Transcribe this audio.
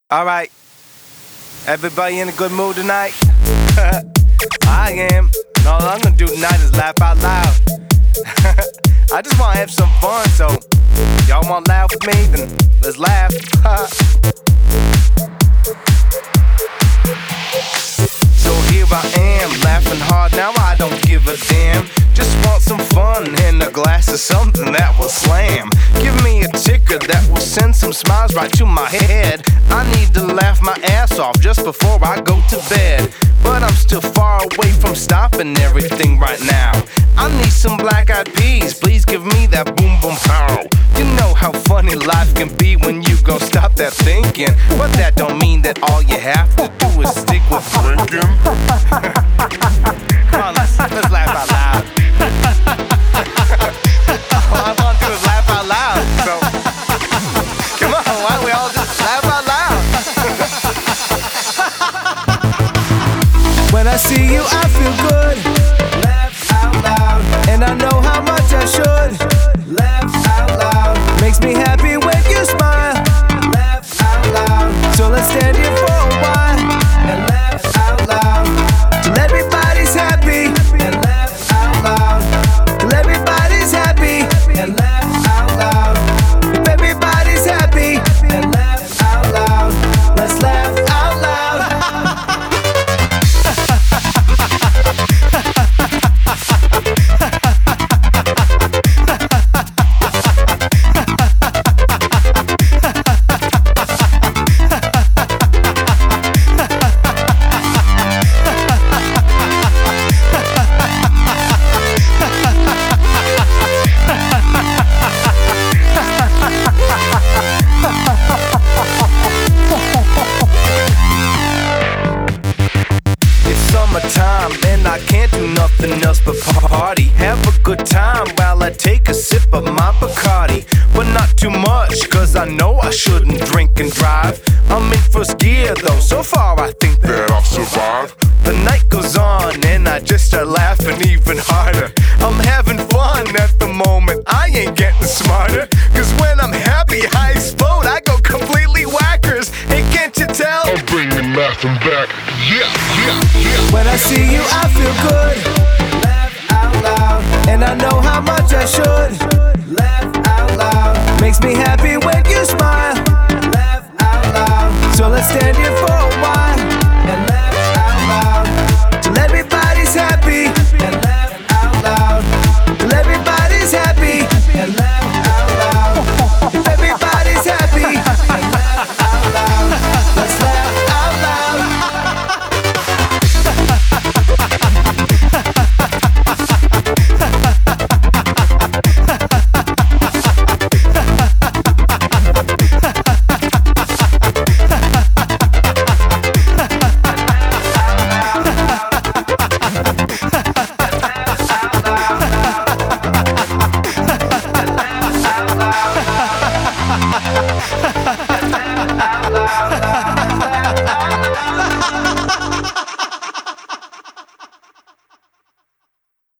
Alright, everybody in a good mood tonight? I am. And all I'm gonna do tonight is laugh out loud. I just wanna have some fun, so y'all wanna laugh with me? Then let's laugh. So here I am, laughing hard, now I don't give a damn. Just want some fun and a glass of something that will slam. Give me a ticker that will send some smiles right to my head. I need to laugh my ass off just before I go to bed. But I'm still far away from stopping everything right now. I need some black-eyed peas, please give me that boom boom pow. You know how funny life can be when you gon' stop that thinking. But that don't mean that all you have to do is stick with drinking. Come on, let's laugh out loud. All I wanna do is laugh out loud, so come on, why don't we all just laugh out loud? When I see you, I feel good. Laugh out loud, And I know how much I should. laugh out loud, Makes me happy when you smile. laugh out loud, So let's stand here for a while and laugh out loud, till everybody's happy. and laugh out loud, Till everybody's happy. and laugh out loud, If everybody's happy, and laugh out loud. let's laugh out loud. It's summertime and I can't do nothing else but party. Have a good time while I take a sip of my Bacardi. But not too much, cause I know I shouldn't drink and drive. I'm in first gear though, so far I think that I'll survive. The night goes on and I just start laughing even harder. I'm having fun at the moment, I ain't getting smarter. Cause when I'm happy I explode, I go completely whackers. Hey, can't you tell? I'm bringing laughing back. Yeah, yeah, yeah. When I see you, I feel good. Laugh out loud, And I know how much I should. laugh out loud, Makes me happy when you smile. laugh out loud, So let's stand here for a while and laugh out loud, till everybody's happy. and laugh out loud, Till everybody's happy. and laugh out loud, If everybody's happy, and laugh out loud. let's laugh out loud. Ha ha ha!